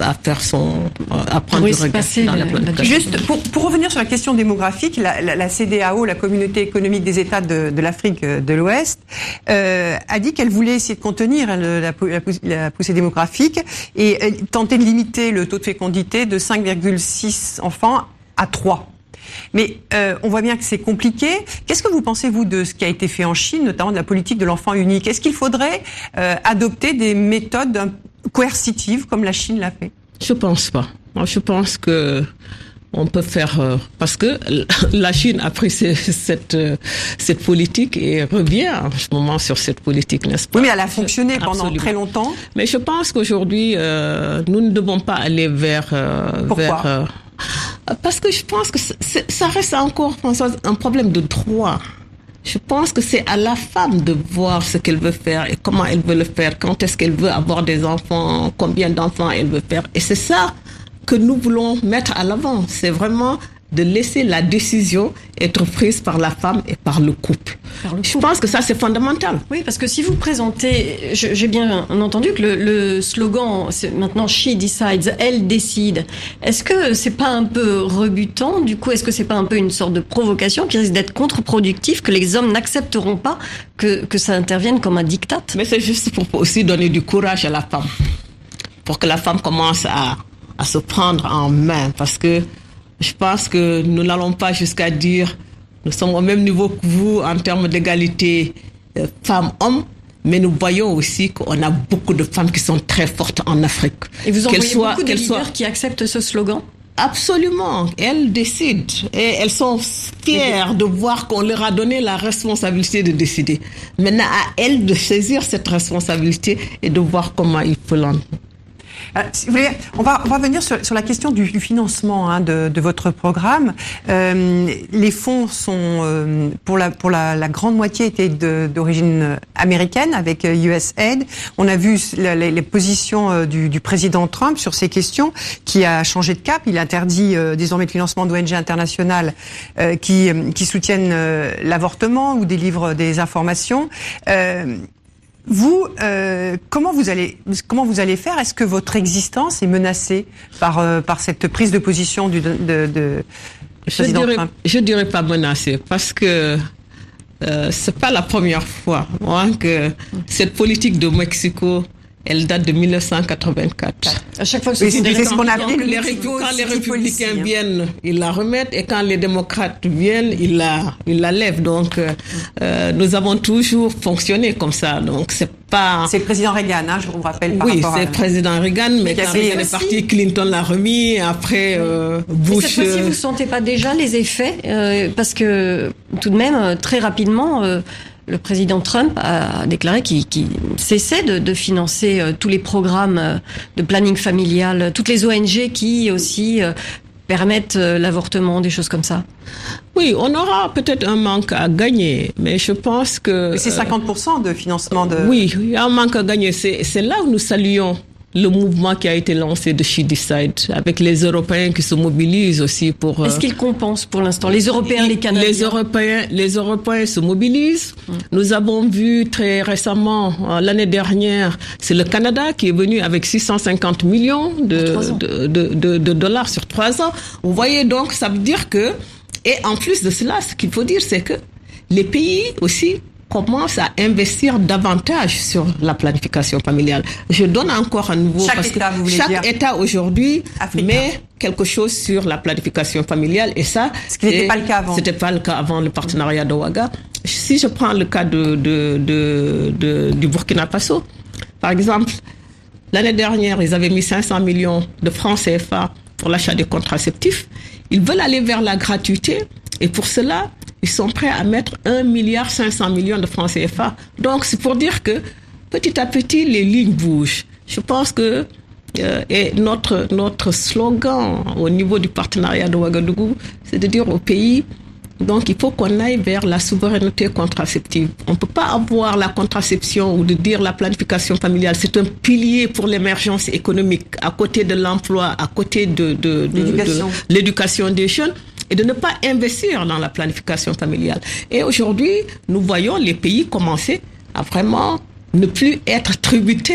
à faire son, à prendre oui, du regard dans la planification. Juste pour, pour revenir sur la question démographique, la, la, la C D A O, la Communauté économique des États de, de l'Afrique de l'Ouest, euh, a dit qu'elle voulait essayer de contenir la, la, la poussée démographique et euh, tenter de limiter le taux de fécondité de cinq virgule six enfants à trois. Mais euh, on voit bien que c'est compliqué. Qu'est-ce que vous pensez, vous, de ce qui a été fait en Chine, notamment de la politique de l'enfant unique? Est-ce qu'il faudrait euh, adopter des méthodes coercitives comme la Chine l'a fait? Je pense pas. Moi, je pense que on peut faire euh, parce que la Chine a pris ces, cette euh, cette politique et revient en ce moment sur cette politique, n'est-ce pas? Oui, mais elle a fonctionné pendant Absolument. très longtemps. Mais je pense qu'aujourd'hui, euh, nous ne devons pas aller vers euh, Pourquoi? vers euh, parce que je pense que c'est, ça reste encore, Françoise, un problème de droit. Je pense que c'est à la femme de voir ce qu'elle veut faire et comment elle veut le faire, quand est-ce qu'elle veut avoir des enfants, combien d'enfants elle veut faire. Et c'est ça que nous voulons mettre à l'avant. C'est vraiment de laisser la décision être prise par la femme et par le couple. Par le couple. Je pense que ça, c'est fondamental. Oui, parce que si vous présentez, j'ai bien entendu que le, le slogan, c'est maintenant She Decides, elle décide. Est-ce que c'est pas un peu rebutant? Du coup, est-ce que c'est pas un peu une sorte de provocation qui risque d'être contre-productif, que les hommes n'accepteront pas que, que ça intervienne comme un diktat? Mais c'est juste pour aussi donner du courage à la femme. Pour que la femme commence à, à se prendre en main. Parce que je pense que nous n'allons pas jusqu'à dire nous sommes au même niveau que vous en termes d'égalité euh, femmes-hommes, mais nous voyons aussi qu'on a beaucoup de femmes qui sont très fortes en Afrique. Et vous en voyez soient, beaucoup de leaders soient... qui acceptent ce slogan? Absolument, elles décident et elles sont fières de voir qu'on leur a donné la responsabilité de décider. Maintenant, à elles de saisir cette responsabilité et de voir comment il faut l'en... Euh, si vous voulez, on va on va venir sur, sur la question du, du financement hein, de, de votre programme. Euh, les fonds sont euh, pour la pour la, la grande moitié étaient de, d'origine américaine avec U S A I D. On a vu la, les, les positions euh, du, du président Trump sur ces questions, qui a changé de cap. Il interdit euh, désormais le financement d'O N G internationales euh, qui qui soutiennent euh, l'avortement ou délivrent des informations. Euh, Vous, euh, comment vous allez, comment vous allez faire? Est-ce que votre existence est menacée par euh, par cette prise de position du de, de, de président je dirais, Trump? Je dirais pas menacée parce que euh, c'est pas la première fois hein, que cette politique de Mexico, elle date de mille neuf cent quatre-vingt-quatre. À chaque fois que oui, c'est ce qu'on appelle le les, quand les républicains viennent, ils la remettent, et quand les démocrates viennent, ils la, ils la lèvent. Donc, euh, nous avons toujours fonctionné comme ça. Donc, c'est pas. C'est le président Reagan, hein, je vous rappelle. Par oui, rapport c'est le à... président Reagan, mais quand Reagan est parti, Clinton l'a remis. Après, euh, Bush. Mais cette fois-ci, vous ne sentez pas déjà les effets, euh, parce que tout de même, très rapidement. Euh, Le président Trump a déclaré qu'il, qu'il cessait de, de financer euh, tous les programmes euh, de planning familial, toutes les O N G qui aussi euh, permettent euh, l'avortement, des choses comme ça. Oui, on aura peut-être un manque à gagner, mais je pense que... Mais c'est cinquante pour cent de financement de... Oui, il y a un manque à gagner. C'est, c'est là où nous saluons le mouvement qui a été lancé de She Decide, avec les Européens qui se mobilisent aussi pour... Est-ce qu'ils compensent pour l'instant? Les Européens, les Canadiens? Les Européens, les Européens se mobilisent. Hum. Nous avons vu très récemment, l'année dernière, c'est le Canada qui est venu avec six cent cinquante millions de, de, de, de, de dollars sur trois ans. Vous voyez donc, ça veut dire que... Et en plus de cela, ce qu'il faut dire, c'est que les pays aussi commence à investir davantage sur la planification familiale. Je donne encore un nouveau... Chaque parce État, que vous voulez chaque dire État aujourd'hui Africain. met quelque chose sur la planification familiale, et ça... Ce qui n'était pas le cas avant. C'était pas le cas avant le partenariat de Ouaga. Si je prends le cas de, de, de, de, du Burkina Faso, par exemple, l'année dernière, ils avaient mis cinq cents millions de francs C F A pour l'achat des contraceptifs. Ils veulent aller vers la gratuité, et pour cela, ils sont prêts à mettre un milliard cinq cents millions de francs C F A. Donc, c'est pour dire que petit à petit, les lignes bougent. Je pense que euh, et notre notre slogan au niveau du partenariat de Ouagadougou, c'est de dire au pays, donc il faut qu'on aille vers la souveraineté contraceptive. On ne peut pas avoir la contraception ou de dire la planification familiale, c'est un pilier pour l'émergence économique, à côté de l'emploi, à côté de, de, de, l'éducation. de l'éducation des jeunes, et de ne pas investir dans la planification familiale. Et aujourd'hui, nous voyons les pays commencer à vraiment ne plus être tributaires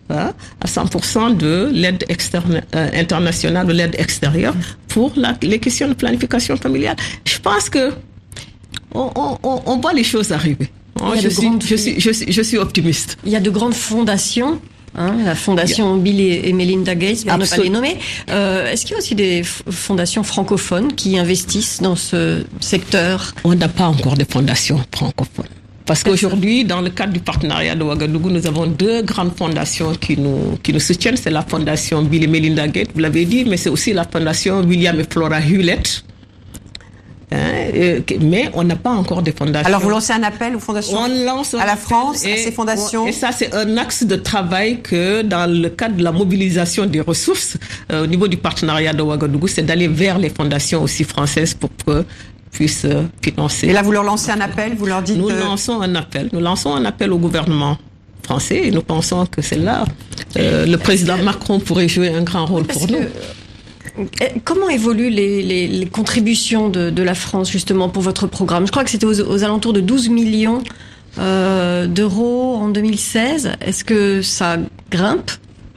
hein, à cent pour cent de l'aide externe, euh, internationale, de l'aide extérieure pour la, les questions de planification familiale. Je pense que on, on, on voit les choses arriver. Oh, je, suis, je, suis, je, suis, je suis optimiste. Il y a de grandes fondations. Hein, la fondation Bill et Melinda Gates, pour ne pas les nommer. Euh, est-ce qu'il y a aussi des f- fondations francophones qui investissent dans ce secteur? On n'a pas encore de fondations francophones. Parce qu'aujourd'hui, dans le cadre du partenariat de Ouagadougou, nous avons deux grandes fondations qui nous, qui nous soutiennent. C'est la fondation Bill et Melinda Gates, vous l'avez dit, mais c'est aussi la fondation William et Flora Hewlett. Hein, et, mais on n'a pas encore de fondations. Alors vous lancez un appel aux fondations, on lance à la France, et, à ces fondations. Et ça, c'est un axe de travail que dans le cadre de la mobilisation des ressources euh, au niveau du partenariat de Ouagadougou, c'est d'aller vers les fondations aussi françaises pour que puissent euh, financer. Et là, vous leur lancez un appel, vous leur dites. Nous euh... lançons un appel. Nous lançons un appel au gouvernement français et nous pensons que c'est là euh, le président Macron pourrait jouer un grand rôle oui, pour nous. Que... Comment évoluent les, les, les contributions de, de la France justement pour votre programme? Je crois que c'était aux, aux alentours de douze millions euh, d'euros en deux mille seize. Est-ce que ça grimpe?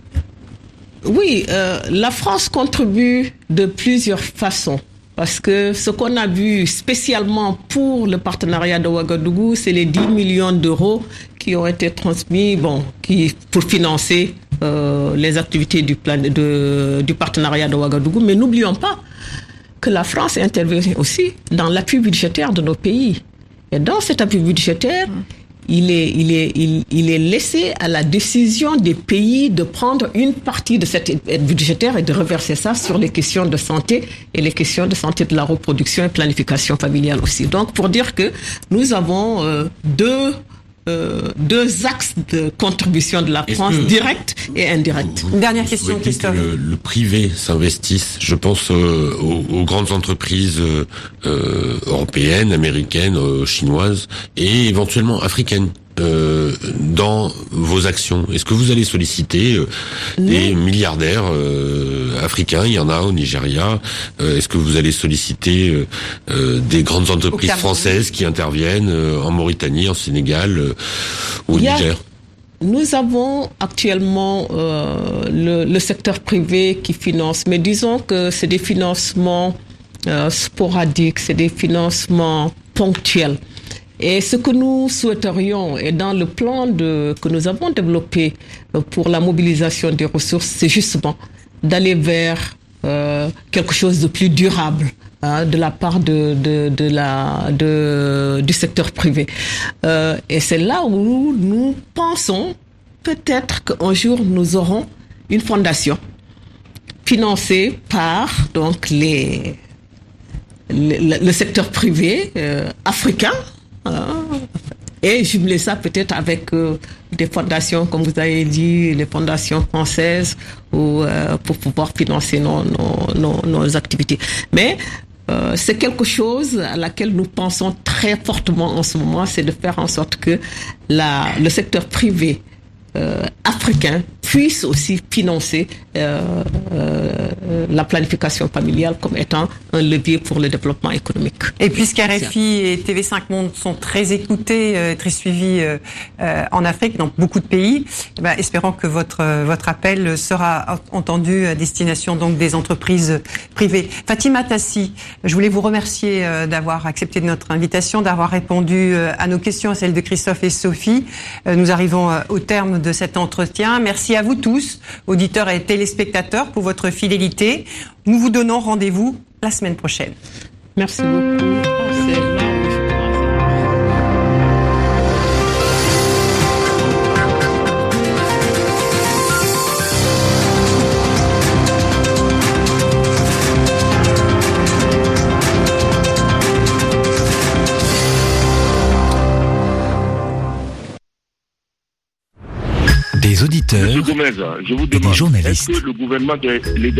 Oui, euh, la France contribue de plusieurs façons. Parce que ce qu'on a vu spécialement pour le partenariat de Ouagadougou, c'est les dix millions d'euros qui ont été transmis, bon, qui pour financer euh, les activités du plan de, du partenariat de Ouagadougou. Mais n'oublions pas que la France intervient aussi dans l'appui budgétaire de nos pays. Et dans cet appui budgétaire, il est, il est, il, il est laissé à la décision des pays de prendre une partie de cette aide budgétaire et de reverser ça sur les questions de santé et les questions de santé de la reproduction et planification familiale aussi. Donc, pour dire que nous avons euh, deux Euh, deux axes de contribution de la France, directe et indirecte. Vous, Dernière vous question, Christophe. Que le, le privé s'investisse. Je pense euh, aux, aux grandes entreprises euh, européennes, américaines, euh, chinoises et éventuellement africaines. Euh, dans vos actions, est-ce que vous allez solliciter euh, des milliardaires euh, africains? Il y en a au Nigeria. Euh, est-ce que vous allez solliciter euh, euh, des grandes entreprises françaises qui interviennent euh, en Mauritanie, en Sénégal, euh, au a, Niger? Nous avons actuellement euh, le, le secteur privé qui finance, mais disons que c'est des financements euh, sporadiques, c'est des financements ponctuels. Et ce que nous souhaiterions, et dans le plan de, que nous avons développé pour la mobilisation des ressources, c'est justement d'aller vers euh, quelque chose de plus durable hein, de la part de, de, de la, de, du secteur privé. Euh, et c'est là où nous pensons peut-être qu'un jour nous aurons une fondation financée par donc les, le, le secteur privé euh, africain. Et jumeler ça peut-être avec euh, des fondations, comme vous avez dit, les fondations françaises, ou, euh, pour pouvoir financer nos, nos, nos, nos activités. Mais euh, c'est quelque chose à laquelle nous pensons très fortement en ce moment, c'est de faire en sorte que la, le secteur privé euh, africain puisse aussi financer euh, euh, la planification familiale comme étant un levier pour le développement économique. Et puisqu'R F I et T V cinq Monde sont très écoutés, euh, très suivis euh, euh, en Afrique, dans beaucoup de pays, eh ben, espérons que votre euh, votre appel sera entendu à destination donc des entreprises privées. Fatima Tassi, je voulais vous remercier euh, d'avoir accepté notre invitation, d'avoir répondu euh, à nos questions, à celles de Christophe et Sophie. Euh, nous arrivons euh, au terme de cet entretien. Merci à vous tous, auditeurs et téléspectateurs, pour votre fidélité. Nous vous donnons rendez-vous la semaine prochaine. Merci beaucoup. Des auditeurs Monsieur Gomez, je vous et demande, des journalistes. est-ce que le gouvernement de